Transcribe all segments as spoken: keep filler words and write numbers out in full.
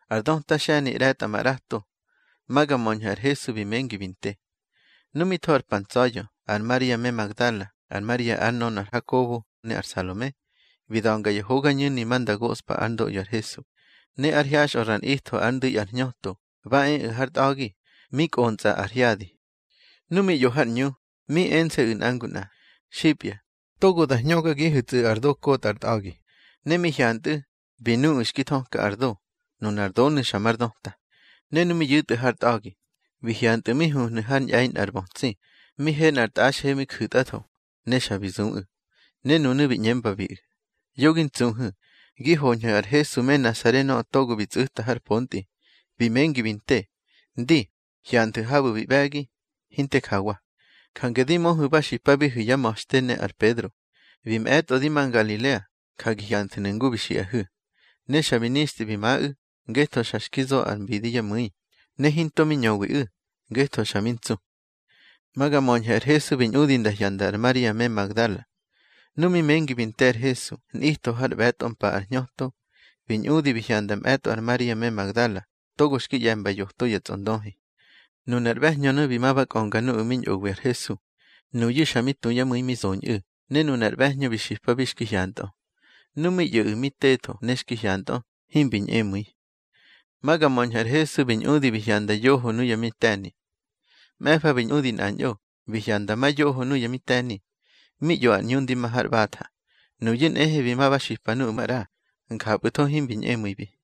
Ardon tashani reta marato. Maga monjar Jesús bimengi binte. Numi tor panzoyo, ar María me Magdala, ar María anon ar Jacobo, ne ar Salome. Vidonga Yehoga ni manda gospa ando yar Jesús. Ne ar hiash oran ihto ando yar nyoto. Va en hart agi. Mik onza ar hiadi. Numi yohar nyu. Mi ense in anguna. Shipya. Togo da nyoga gihutu ardo kot art agi. Ne mi hiante. Binu ushkiton ka ardo. Non ardo ne shamardonta. Ne numi yute hart agi. Vi hiante mi hu ne han yain arbonzi. Mi hen art ashe mi kutato. Ne shabizun. Ne nunu bi nyemba bi. Yogin zunhu. Gihonya ar Jesu me Nazareno togo bi zuhta har ponti. Bi mengi binte. Ndi. Hiante habu bi bagi. Hinte kawa. Kangedimo hubashi pabi huyamostene ar Pedro. Vim et odiman Galilea. Kagihiante nengu bishi ahu. Ne shabinisti bimau. Geto shashkizo ar bidiya mui. Ne hinto minyowi u. Geto shaminzu. Maga monja ar Jesu bin udin da yandar Maria me Magdala. Numi mengi binter Jesu. Nihto har beton pa ar nyoto. Bin udi biyandam eto ar Maria me Magdala. Togoshki yamba yohto yatsondohi. Nun erbeh nyonu bimaba konganu umin uwer Jesu. Nu yishamit nuya muy mizon u. Ne nun erbeh nyo bishishpa bishkihanto. Numi yu umiteto neshkihanto. Him bin emui. Maga monjar Jesu bin udi biyanda yoho nuya mitani. Mefa bin udin anyo. Biyanda ma yoho nuya mitani. Mi yo anyundi mahar bata. Nu yin ehe bimaba shishpanu umara. Nkabuto him bin emui bi.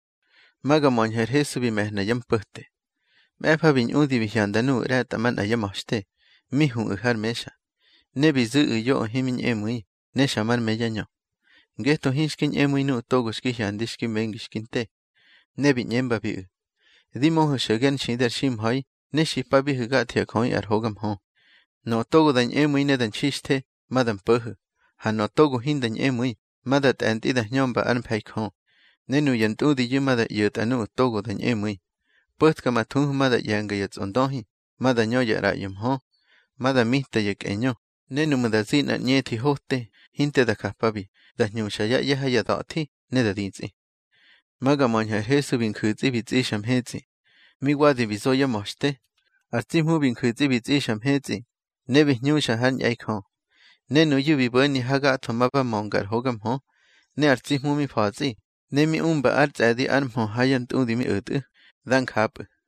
Maga monjar Jesu bimehna yampute. Mefa bin udi biyanda nu reta man ayamoshte. Mihun uhar mesha. Ne bizu uyo himin emui. Ne shamar meyanyo. Geto hinshkin emui nu togoshki handishkin bengishkinte. Ne bin yemba bi u. Dimo hu shogen shinder shim hoi. Ne shipa bi hugat ya koi ar hogam ho. No togo dan emui ne dan chiste. Madan pohu. Ha no togo hindan emui. Madat antida nyomba arm paik ho. Ne nu yantudi yumada yut anu togo dan emui. Putka matun mada yanga yats ondohi. Mada nyoya rayum ho. Mada mita yak enyo. Nenu mada zina nyeti hote. Hinte da kapabi. Da nyusha ya yaha ya dati. Ne da dinzi. Maga monja Jesu bin kuzi bitzi sham hezi. Mi wadi bizoya moshte. Artimu bin kuzi bitzi sham hezi. Ne bih nyusha han yaik ho. Nenu yu bibani haga tomaba mongar hogam ho. Ne artimu mi fazi. Ne mi umba arts adi arm ho hayan tudi mi udu. Dan kap.